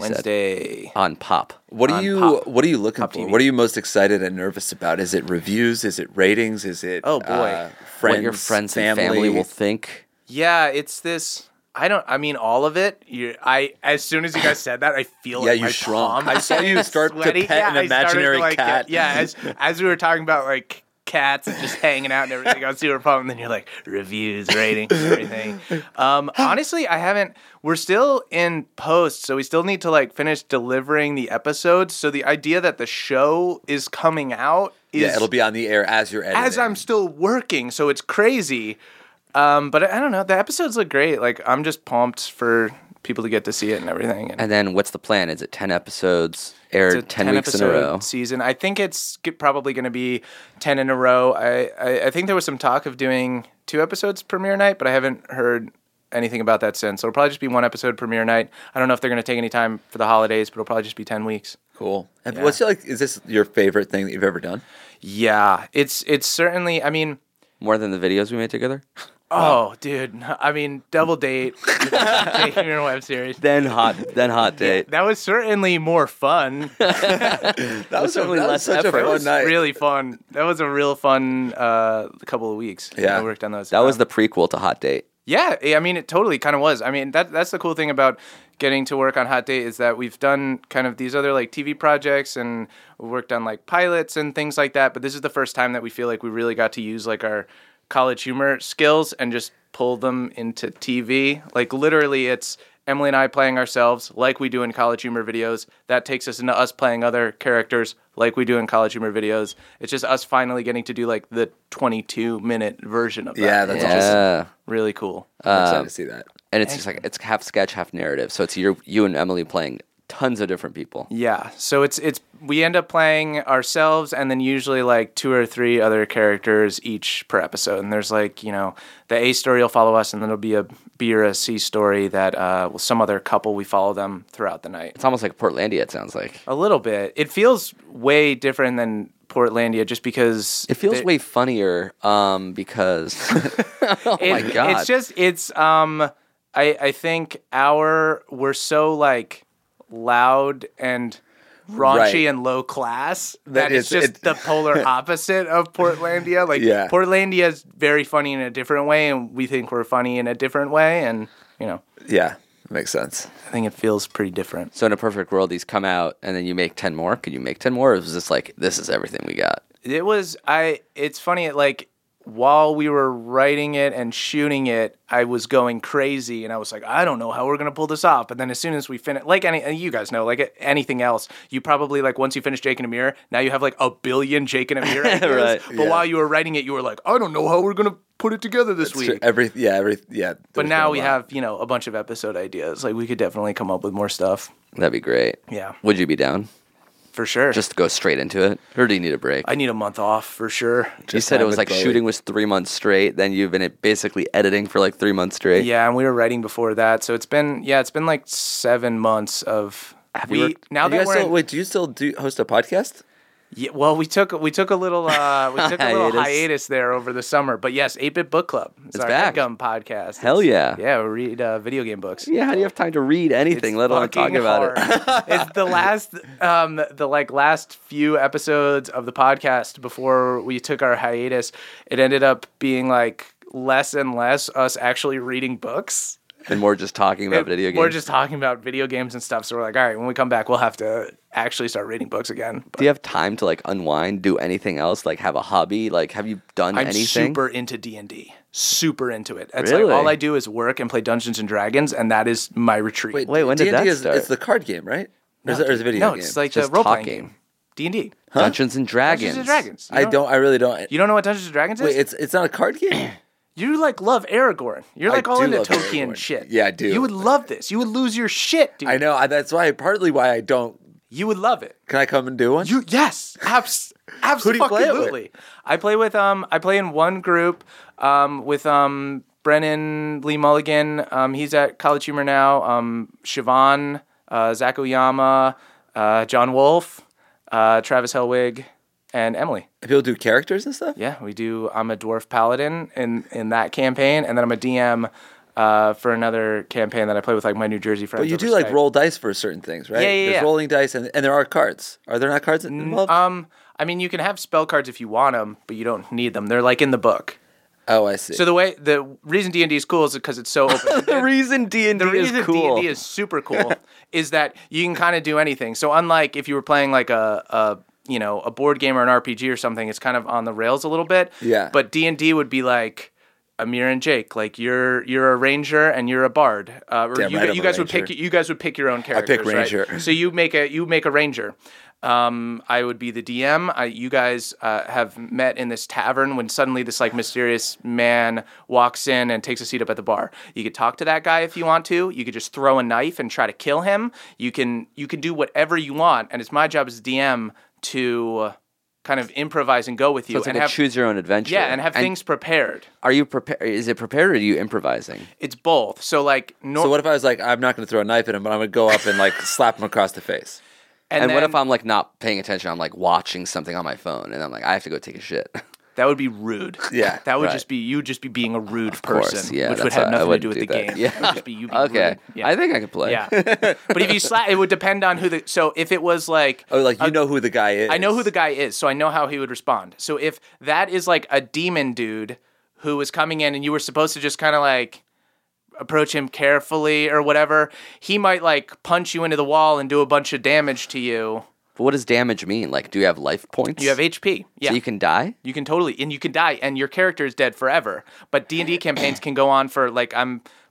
On Pop. What are you looking Pop for? TV. What are you most excited and nervous about? Is it reviews? Is it ratings? Is it friends, what your friends and family will think? Yeah, it's this. I mean, all of it. As soon as you guys said that, I feel like you my shrunk. palm I saw you start to pet an imaginary cat. As we were talking about like cats and just hanging out and everything, I was super pumped. And then you're like reviews, ratings, everything. Honestly, we're still in post, so we still need to like finish delivering the episodes. So the idea that the show is coming out is it'll be on the air as you're editing. as I'm still working, so it's crazy. But I don't know. The episodes look great. Like, I'm just pumped for people to get to see it and everything. And then what's the plan? Is it 10 episodes aired 10 weeks in a row? Season. I think it's probably going to be 10 in a row. I think there was some talk of doing 2 episodes premiere night, but I haven't heard anything about that since. So it'll probably just be 1 episode premiere night. I don't know if they're going to take any time for the holidays, but it'll probably just be 10 weeks. Cool. And what's is this your favorite thing that you've ever done? Yeah. It's certainly, I mean... More than the videos we made together? Oh, dude! I mean, Double Date, your web series. Then Hot Date. That was certainly more fun. that was certainly less effort. It was really fun. That was a real fun couple of weeks. Yeah, I worked on those. That was the prequel to Hot Date. Yeah, I mean, it totally kind of was. I mean, that's the cool thing about getting to work on Hot Date is that we've done kind of these other like TV projects and we worked on like pilots and things like that. But this is the first time that we feel like we really got to use like our college humor skills and just pull them into TV. Like literally it's Emily and I playing ourselves like we do in College Humor videos. That takes us into us playing other characters like we do in College Humor videos. It's just us finally getting to do like the 22-minute version of that. Yeah, that's Yeah. really cool. I'm excited to see that. And it's just like it's half sketch, half narrative. So it's you and Emily playing tons of different people. Yeah, so it's we end up playing ourselves and then usually like 2 or 3 other characters each per episode. And there's like, you know, the A story will follow us, and then there'll be a B or a C story that with some other couple, we follow them throughout the night. It's almost like Portlandia, it sounds like. A little bit. It feels way different than Portlandia just because It feels way funnier because oh my god. I think we're so like loud and raunchy Right. and low class That it's just the polar opposite of Portlandia. Like Yeah. Portlandia is very funny in a different way, and we think we're funny in a different way, and you know, Yeah, makes sense. I think it feels pretty different. So in a perfect world, these come out and then you make 10 more. Could you make 10 more? Or was this like this is everything we got? It's funny, like while we were writing it and shooting it, I was going crazy, and I was like, I don't know how we're gonna pull this off. But then as soon as we finish, like you guys know, like anything else, you probably like once you finish Jake and Amir, now you have like a billion Jake and Amir ideas. Right, But while you were writing it, you were like, I don't know how we're gonna put it together this week. Yeah. But now we have, you know, a bunch of episode ideas. Like we could definitely come up with more stuff. That'd be great. Yeah, Would you be down? for sure. Just go straight into it? Or do you need a break? I need a month off for sure. You said it was like Bowie. shooting was 3 months straight, then you've been basically editing for like 3 months straight. Yeah, and we were writing before that, so it's been like 7 months of. Now that we're in, do you still host a podcast? yeah, well, we took a little hiatus there over the summer, but yes, 8-Bit Book Club. It's our back. Headgum podcast. Hell yeah. Yeah, we read video game books. Yeah, how do you have time to read anything, It's let alone fucking talking about it? hard. It's the last few episodes of the podcast before we took our hiatus. It ended up being like less and less us actually reading books. And more just talking about video games. We're just talking about video games and stuff. So we're like, all right, when we come back, we'll have to actually start reading books again. But do you have time to like unwind, do anything else, like have a hobby? Like have you done I'm anything? super into D&D. Super into it. It's Really? like all I do is work and play Dungeons and Dragons, and that is my retreat. Wait, when did D&D that start? It's the card game, right? Or is it a video no, game? it's like Just the role-playing talking. game. D&D. Dungeons and Dragons. Dungeons and Dragons. I really don't. You don't know what Dungeons and Dragons is? Wait, it's not a card game? You like love Aragorn. You're I like all do into love Tolkien Aragorn. shit. Yeah, I do. You would love this. You would lose your shit, dude. I know. That's partly why I don't. You would love it. Can I come and do one? Yes, Who do you play it with? absolutely. I play in one group with Brennan Lee Mulligan. He's at College Humor now. Siobhan, Zach Oyama, John Wolfe, Travis Helwig, and Emily. People do characters and stuff? Yeah, we do. I'm a dwarf paladin in that campaign, and then I'm a DM for another campaign that I play with like my New Jersey friends. But you over do like Skype. roll dice for certain things, right? Yeah. There's rolling dice and there are cards. Are there not cards involved? I mean, you can have spell cards if you want them, but you don't need them. They're like in the book. Oh, I see. So the reason D&D is cool is because it's so open. The reason D&D The is reason cool. D&D is super cool is that you can kind of do anything. So unlike if you were playing like a board game or an RPG or something, it's kind of on the rails a little bit. Yeah. But D&D would be like Amir and Jake, like you're a ranger and you're a bard. Or Damn you, right I'm you a guys would ranger. pick your own characters. pick ranger. Right? So you make a ranger. I would be the DM. You guys have met in this tavern when suddenly this like mysterious man walks in and takes a seat up at the bar. You could talk to that guy if you want to. You could just throw a knife and try to kill him. You can do whatever you want, and it's my job as DM to kind of improvise and go with you So it's and like have a choose your own adventure. and have things prepared. Are you prepared? Is it prepared or are you improvising? It's both. So like So what if I was like, I'm not going to throw a knife at him, but I'm going to go up and like slap him across the face? And what then- if I'm like not paying attention? I'm like watching something on my phone and I'm like, I have to go take a shit. That would be rude. Yeah, that would right. just be you being a rude course, person, yeah, which would that's have why I nothing to wouldn't do with do the that. game. Yeah. It would just be you being Okay, rude. Yeah. I think I could play. Yeah, but if you slap, it would depend on who the. So if it was like, Oh, like you know who the guy is. I know who the guy is, so I know how he would respond. So if that is like a demon dude who was coming in, and you were supposed to just kind of like approach him carefully or whatever, he might like punch you into the wall and do a bunch of damage to you. But what does damage mean? Like, do you have life points? You have HP. Yeah. So you can die? You can totally, and you can die, and your character is dead forever. But D&D campaigns can go on for, like, I'm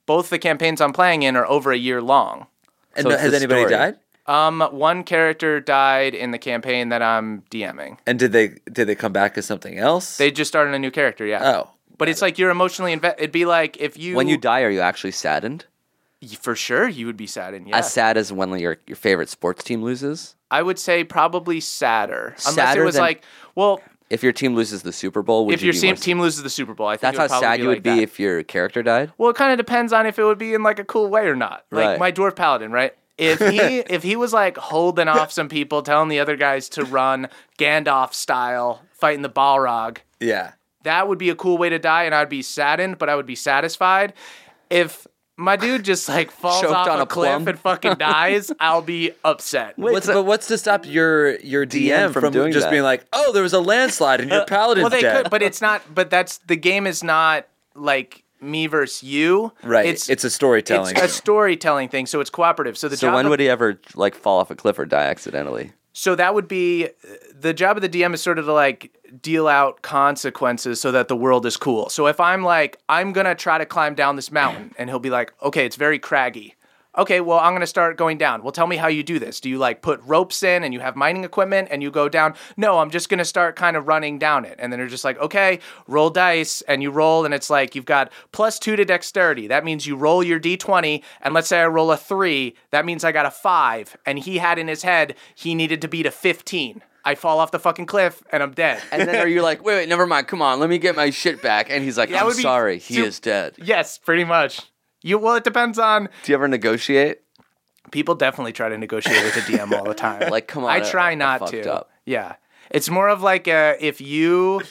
both the campaigns I'm playing in are over a year long. And So it's has the anybody story. died? One character died in the campaign that I'm DMing. And did they come back as something else? They just started a new character, yeah. Oh. But it's like you're emotionally invested. It'd be like if you... When you die, are you actually saddened? For sure, you would be saddened, yeah. As sad as when your favorite sports team loses? I would say probably sadder. Unless Sadder it was than- like, well, If your team loses the Super Bowl, would if you your be more team loses the Super Bowl, I think That's it how would probably sad be you like would be that. if your character died? Well, it kind of depends on if it would be in like a cool way or not. Like Right. my dwarf paladin, right? If he was like holding off some people, telling the other guys to run Gandalf style, fighting the Balrog, Yeah. that would be a cool way to die, and I'd be saddened, but I would be satisfied. If my dude just like falls Choked off on a a cliff plum. and fucking dies, I'll be upset. But what's to stop your DM from from doing just that? being like, oh, there was a landslide and your paladin's Well, they dead? could, but it's not. But that's the game is not like me versus you. Right. It's a storytelling. It's a storytelling thing, so it's cooperative. So the So job when of- would he ever like fall off a cliff or die accidentally? So that would be the job of the DM is sort of to like deal out consequences so that the world is cool. So if I'm like, I'm going to try to climb down this mountain, and he'll be like, okay, it's very craggy. Okay, well, I'm going to start going down. Well, tell me how you do this. Do you like put ropes in and you have mining equipment and you go down? No, I'm just going to start kind of running down it. And then they're just like, okay, roll dice, and you roll, and it's like you've got +2 to dexterity. That means you roll your d20, and let's say I roll a 3. That means I got a 5. And he had in his head he needed to beat a 15. I fall off the fucking cliff and I'm dead. And then are you like, wait, never mind, come on, let me get my shit back? And he's like, That I'm would be sorry, he su- is dead. Yes, pretty much. Well, it depends on. Do you ever negotiate? People definitely try to negotiate with the DM all the time. Like, come on, I try I not fucked to. up. Yeah, it's more of like if you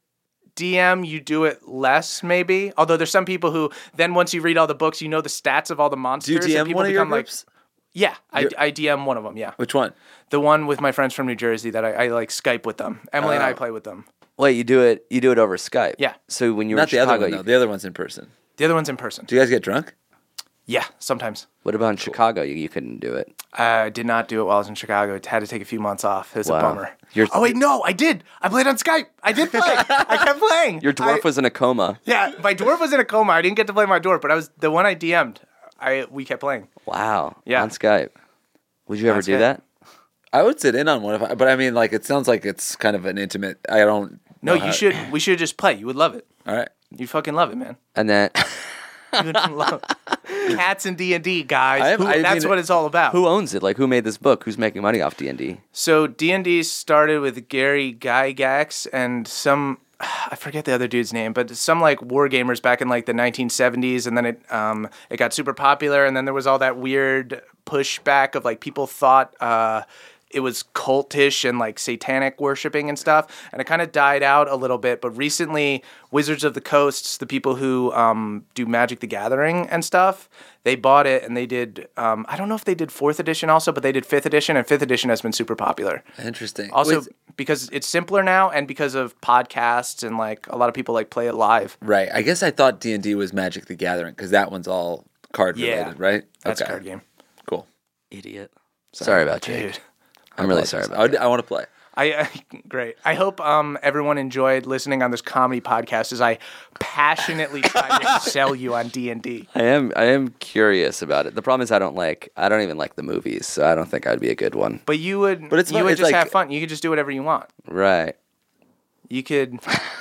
DM, you do it less, maybe. Although there's some people who then once you read all the books, you know the stats of all the Do monsters. you and DM people one of your become like, groups? yeah, I DM one of them. Yeah, Which one? the one with my friends from New Jersey that I like Skype with them. Emily and I play with them. Wait, you do it over Skype? Yeah. So when you were Not in the Chicago, other one, though. The other one's in person. The other one's in person. Do you guys get drunk? Yeah, sometimes. what about in Chicago? You couldn't do it. I did not do it while I was in Chicago. I had to take a few months off. It was a Wow. bummer. You're- Oh, wait, no, I did. I played on Skype. I did play. I kept playing. Your dwarf was in a coma. Yeah, my dwarf was in a coma. I didn't get to play my dwarf, but I was the one I DM'd. We kept playing. Wow. Yeah. On Skype. Would you ever do Skype. that? I would sit in on one, but I mean, like, it sounds like it's kind of an intimate. I don't. No, know how- you should. We should just play. You would love it. All right. You'd fucking love it, man. And then You would love Cats and D&D, guys. I That's mean- what it's all about. who owns it? Like, who made this book? Who's making money off D&D? So D&D started with Gary Gygax and some, I forget the other dude's name, but some like war gamers back in like the 1970s, and then it got super popular, and then there was all that weird pushback of like people thought it was cultish and like satanic worshiping and stuff, and it kind of died out a little bit. But recently, Wizards of the Coast, the people who do Magic the Gathering and stuff, they bought it and they did. I don't know if they did 4th edition also, but they did 5th edition, and 5th edition has been super popular. Interesting. Also, Wait, because it's simpler now, and because of podcasts and like a lot of people like play it live. right. I guess I thought D&D was Magic the Gathering because that one's all card related, right? That's a card game. Cool. Idiot. Sorry about Jake. Dude. I'm really sorry about that. I want to play. Great. I hope everyone enjoyed listening on this comedy podcast as I passionately try to sell you on D&D. I am curious about it. The problem is I don't even like the movies, so I don't think I'd be a good one. But you would, But it's you fun. would It's just like- have fun. You could just do whatever you want. Right. You could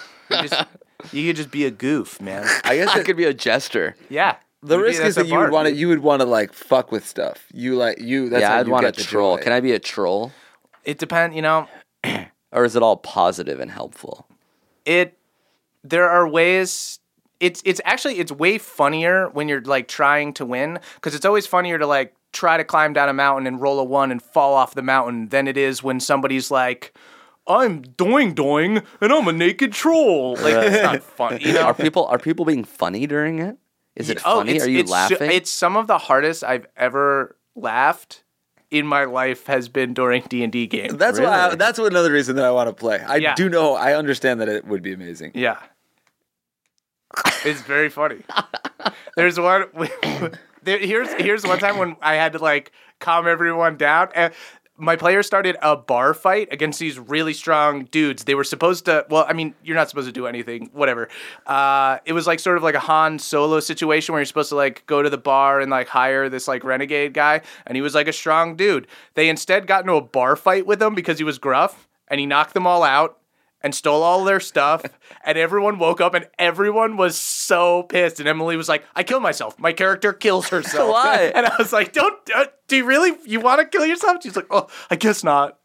just be a goof, man. I guess I could be a jester. Yeah. the You'd be- risk is that's that a bard. you would want to like fuck with stuff. That's Yeah, how I'd you want a get the troll. joy. Can I be a troll? It depends, you know. Or is it all positive and helpful? There are ways. It's way funnier when you're like trying to win, because it's always funnier to like try to climb down a mountain and roll a 1 and fall off the mountain than it is when somebody's like, I'm doing and I'm a naked troll. Like it's not fun, you know. Are people being funny during it? Is it funny? Are you laughing? It's some of the hardest I've ever laughed in my life has been during D&D games. That's Really? that's another reason that I want to play. I Yeah. do know. I understand that it would be amazing. Yeah. It's very funny. There's one. Here's one time when I had to like calm everyone down. And my players started a bar fight against these really strong dudes. They were supposed to, well, I mean, you're not supposed to do anything, whatever. It was like sort of like a Han Solo situation where you're supposed to like go to the bar and like hire this like renegade guy, and he was like a strong dude. They instead got into a bar fight with him because he was gruff, and he knocked them all out and stole all their stuff, and everyone woke up and everyone was so pissed. And Emily was like, I killed myself. My character kills herself. Why? And I was like, do you really, you want to kill yourself? She's like, oh, I guess not.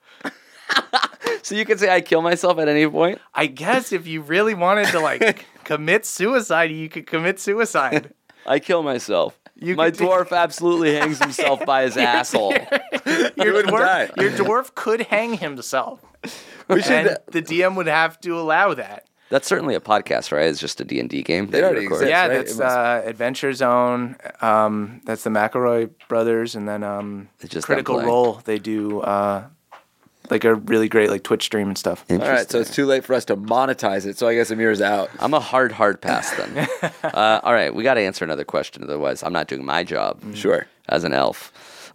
So you can say I kill myself at any point? I guess if you really wanted to like commit suicide, you could commit suicide. I kill myself. My could do- dwarf absolutely hangs himself by his asshole. Your dwarf could hang himself. And the DM would have to allow that. That's certainly a podcast, right? It's just a D&D game. They already exist. Yeah, right? that's Adventure Zone. That's the McElroy brothers, and then It's just Critical them playing. Role. They do like a really great like Twitch stream and stuff. All right, so it's too late for us to monetize it, so I guess Amir's out. I'm a hard pass then. All right, we got to answer another question. Otherwise, I'm not doing my job. Sure. As an elf.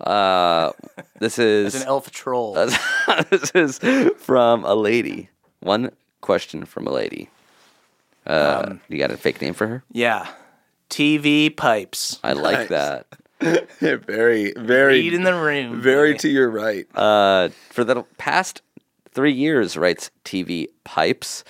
This is As an elf troll. this is from a lady. One question from a lady. You got a fake name for her? Yeah. TV Pipes. I like Nice. that. Very, very, Read in the room. very baby. to your right. For the past 3 years, writes TV Pipes,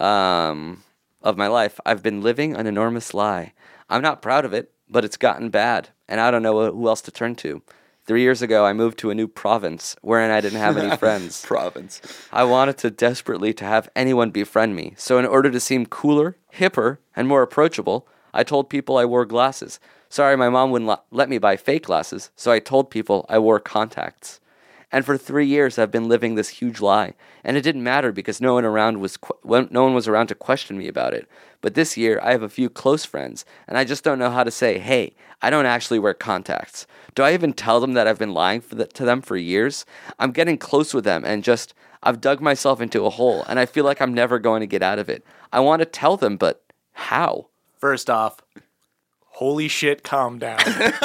of my life, I've been living an enormous lie. I'm not proud of it, but it's gotten bad, and I don't know who else to turn to. 3 years ago, I moved to a new province, wherein I didn't have any friends. Province. I wanted to desperately to have anyone befriend me, so in order to seem cooler, hipper, and more approachable, I told people I wore glasses. Sorry, my mom wouldn't let me buy fake glasses, so I told people I wore contacts. And for 3 years, I've been living this huge lie, and it didn't matter because no one was around to question me about it. But this year, I have a few close friends, and I just don't know how to say, hey, I don't actually wear contacts. Do I even tell them that I've been lying to them for years? I'm getting close with them, and I've dug myself into a hole, and I feel like I'm never going to get out of it. I want to tell them, but how? First off, holy shit, calm down.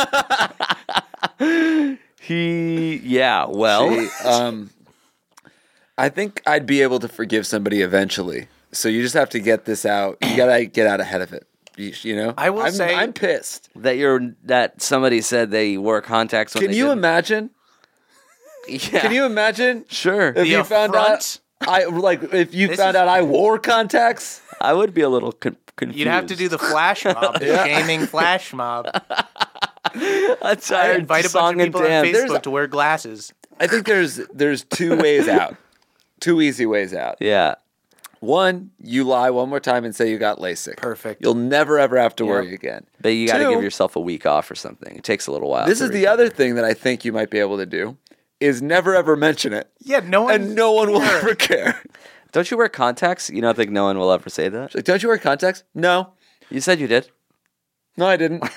I think I'd be able to forgive somebody eventually. So you just have to get this out. You gotta get out ahead of it. You know. I will say- I'm pissed. That somebody said they wore contacts when Can they you didn't. imagine? Yeah. Can you imagine? Sure. If you found out, affront? if you This found is- out I wore contacts. I would be a little confused. You'd have to do the flash mob, the shaming flash mob. a tired Invite a song bunch of and people on dance. Facebook to wear glasses. I think there's two ways out. Two easy ways out. Yeah. One, you lie one more time and say you got LASIK. Perfect. You'll never ever have to worry again. But you got to Two, give yourself a week off or something. It takes a little while. This to is the recover. other thing that I think you might be able to do is never ever mention it. Yeah, no one. And no one will ever care. Don't you wear contacts? You don't think no one will ever say that? Like, don't you wear contacts? No. You said you did. No, I didn't.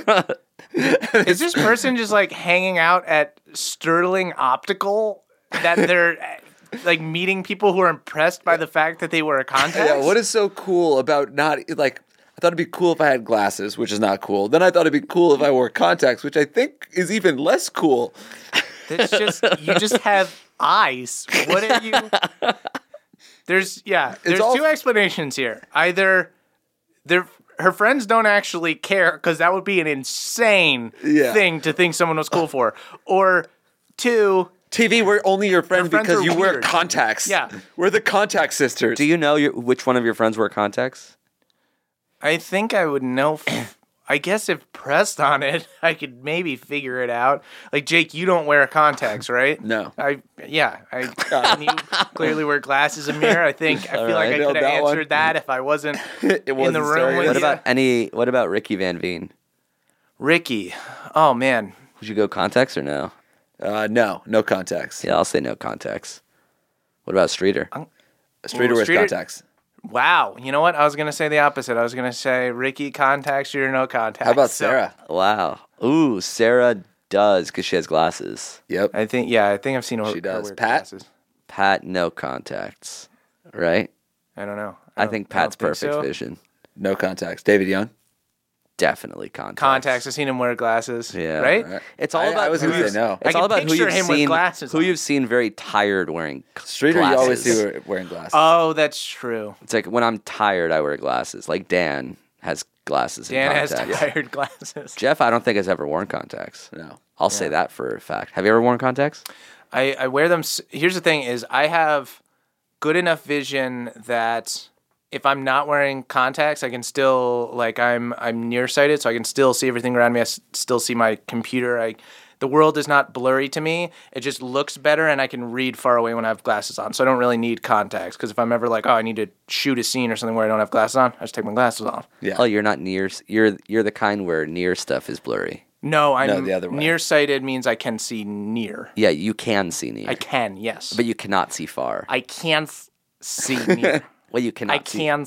Is this person just like hanging out at Sterling Optical that they're like meeting people who are impressed by the fact that they wear contacts? Yeah, what is so cool about not, like, I thought it'd be cool if I had glasses, which is not cool. Then I thought it'd be cool if I wore contacts, which I think is even less cool. It's just, you just have eyes. What are you? There's two explanations here. Either her friends don't actually care because that would be an insane thing to think someone was cool for, or two, TV, we're only your friends friends because are you wear weird. contacts. Yeah. We're the contact sisters. Do you know which one of your friends wear contacts? I think I would know. I guess if pressed on it, I could maybe figure it out. Like, Jake, you don't wear contacts, right? No. And you clearly wear glasses, Amir. I feel like right, I nailed could have that one. answered that if I wasn't It in wasn't the room starting. with What about Ricky Van Veen? Ricky. Oh, man. Would you go contacts or no? No contacts. Yeah, I'll say no contacts. What about Streeter? Streeter wears Streeter- contacts. Wow. You know what? I was going to say the opposite. I was going to say Ricky contacts, you're no contacts. How about So, Sarah? Wow. Ooh, Sarah does because she has glasses. Yep. I think I've seen her. She does. her wear Pat? glasses. Pat, no contacts. Right? I don't know. I think Pat's don't perfect so. vision. No contacts. David Young? definitely contacts. Contacts. I've seen him wear glasses. Yeah. Right? It's all about I was who going to you've- say no. It's I all can about who picture you've him with seen. glasses Who on. you've seen very tired wearing Streeter, glasses. you always see her wearing glasses. Oh, that's true. It's like when I'm tired, I wear glasses. Like Dan has glasses Dan and has contacts. tired glasses. Jeff, I don't think has ever worn contacts. No. I'll say that for a fact. Have you ever worn contacts? I wear them. Here's the thing: is I have good enough vision that if I'm not wearing contacts, I can still I'm nearsighted, so I can still see everything around me. I still see my computer. The world is not blurry to me. It just looks better, and I can read far away when I have glasses on. So I don't really need contacts because if I'm ever I need to shoot a scene or something where I don't have glasses on, I just take my glasses off. Yeah. Oh, you're not near. You're the kind where near stuff is blurry. No, I'm the other way. nearsighted means I can see near. Yeah, you can see near. I can, yes. But you cannot see far. I can see near. Well, you cannot I can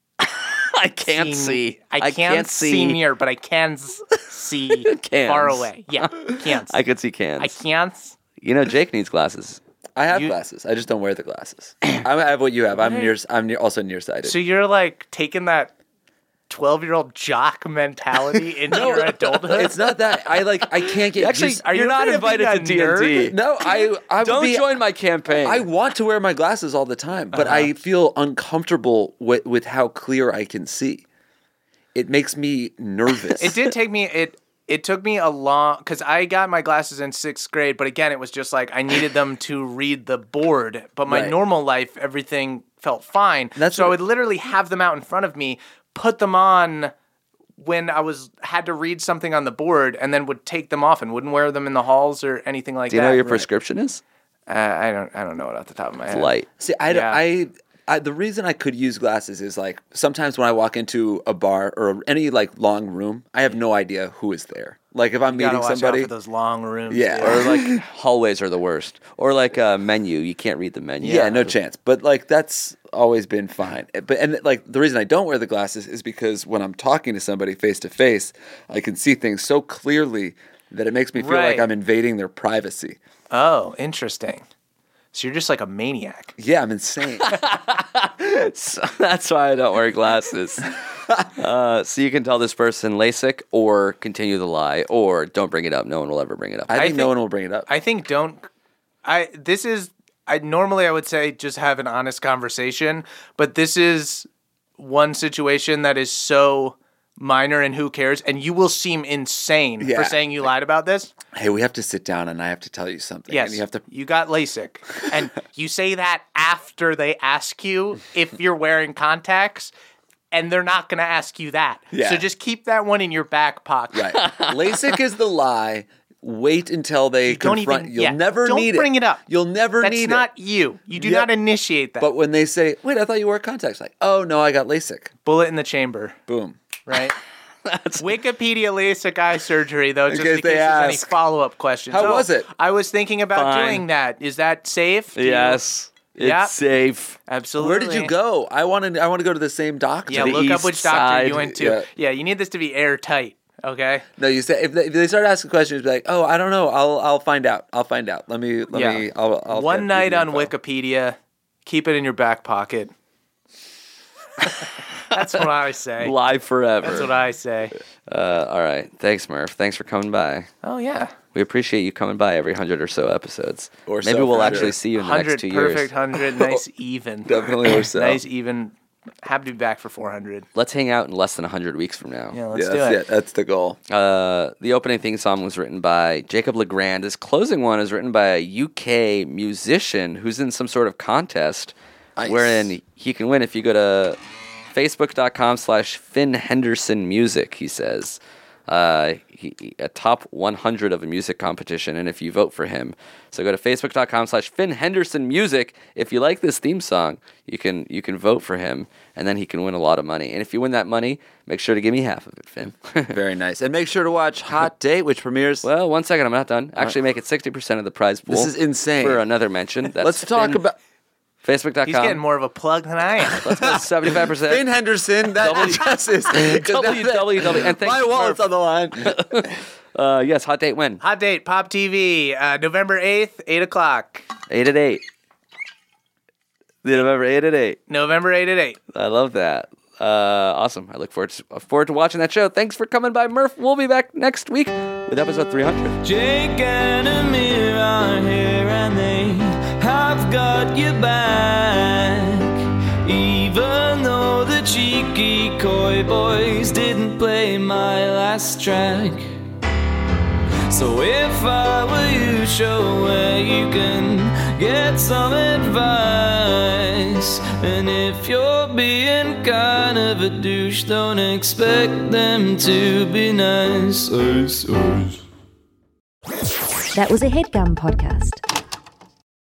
I can't see. I can't see near, but I can see Cans. far away. Yeah, can't. I could see cans. I can't. You know, Jake needs glasses. I have glasses. I just don't wear the glasses. I have what you have. I'm also nearsighted. So you're taking that 12-year-old jock mentality into your adulthood? It's not that. I can't get Actually, used. you're not afraid of invited to being a D&D. nerd? No, I would Don't be, join my campaign. I want to wear my glasses all the time, but I feel uncomfortable with how clear I can see. It makes me nervous. It did take me it took me a long because I got my glasses in 6th grade, but again, it was just I needed them to read the board. But my Right. normal life, everything felt fine. That's so I what- would literally have them out in front of me, put them on when I had to read something on the board, and then would take them off and wouldn't wear them in the halls or anything like that. Do you know what your Right. prescription is? I don't know it off the top of my It's head. light. See, the reason I could use glasses is sometimes when I walk into a bar or any long room, I have no idea who is there. If I'm You gotta meeting watch somebody, out for those long rooms. Yeah. dude. Or hallways are the worst. Or a menu. You can't read the menu. yeah, no chance. But that's always been fine. But the reason I don't wear the glasses is because when I'm talking to somebody face to face, I can see things so clearly that it makes me feel like Right. I'm invading their privacy. Oh, interesting. So you're just like a maniac. Yeah, I'm insane. So that's why I don't wear glasses. So you can tell this person LASIK or continue the lie or don't bring it up. No one will ever bring it up. I think no think- one will bring it up. I think normally I would say just have an honest conversation, but this is one situation that is so minor and who cares, and you will seem insane Yeah. for saying you lied about this. Hey, we have to sit down and I have to tell you something. Yes, And you have to. you got LASIK, and you say that after they ask you if you're wearing contacts, and they're not going to ask you that. Yeah. So just keep that one in your back pocket. Right. LASIK is the lie. Wait until they Don't confront even- you. You'll yeah, never don't need it. bring it up. You'll never That's need not it. you. You do Yep. not initiate that. But when they say, wait, I thought you wore contacts. Oh, no, I got LASIK. Bullet in the chamber, Boom. right? Wikipedia LASIK eye surgery, though, just in case case they there's any ask. follow-up questions. How was it? I was thinking about Fine. doing that. Is that safe? Do you- Yes. It's Yeah. safe. Absolutely. Where did you go? I want to go to the same doctor. Yeah, the look up east which doctor side. you went to. Yeah. Yeah, you need this to be airtight, okay? No, you say if they start asking questions, be like, oh, I don't know. I'll find out. I'll find out. Let me. I'll One get night the on info. Wikipedia, keep it in your back pocket. That's what I say. Live forever. That's what I say. All right. Thanks, Murph. Thanks for coming by. Oh, yeah. We appreciate you coming by every 100 or so episodes. Or Maybe so we'll for actually sure. see you in the 100, next 2 perfect years. 100, nice even. Definitely or so. Nice even. Happy to be back for 400. Let's hang out in less than 100 weeks from now. Yeah, let's Yeah, do that's it. That's the goal. The opening theme song was written by Jacob Legrand. His closing one is written by a UK musician who's in some sort of contest Nice. wherein he can win if you go to facebook.com/Finn Henderson Music, he says. A top 100 of a music competition, and if you vote for him. So go to facebook.com/Finn Henderson Music. If you like this theme song, you can vote for him, and then he can win a lot of money. And if you win that money, make sure to give me half of it, Finn. Very nice. And make sure to watch Hot Date, which premieres. Well, 1 second, I'm not done. Actually, make it 60% of the prize pool. This is insane. For another mention. That's Let's talk Finn. about Facebook.com. He's getting more of a plug than I am. Let's go 75%. Finn Henderson. That address is www. And thanks, my wallet's Murph. on the line. Yes, Hot Date when? Hot Date, Pop TV, November 8th, 8 o'clock. 8 at 8. The November 8 at 8. November 8 at 8. I love that. Awesome. I look forward to watching that show. Thanks for coming by, Murph. We'll be back next week with episode 300. Jake and Amir are here and they have got your back. Even though the cheeky coy boys didn't play my last track. So if I were you, show where you can get some advice. And if you're being kind of a douche, don't expect them to be nice. That was a HeadGum podcast.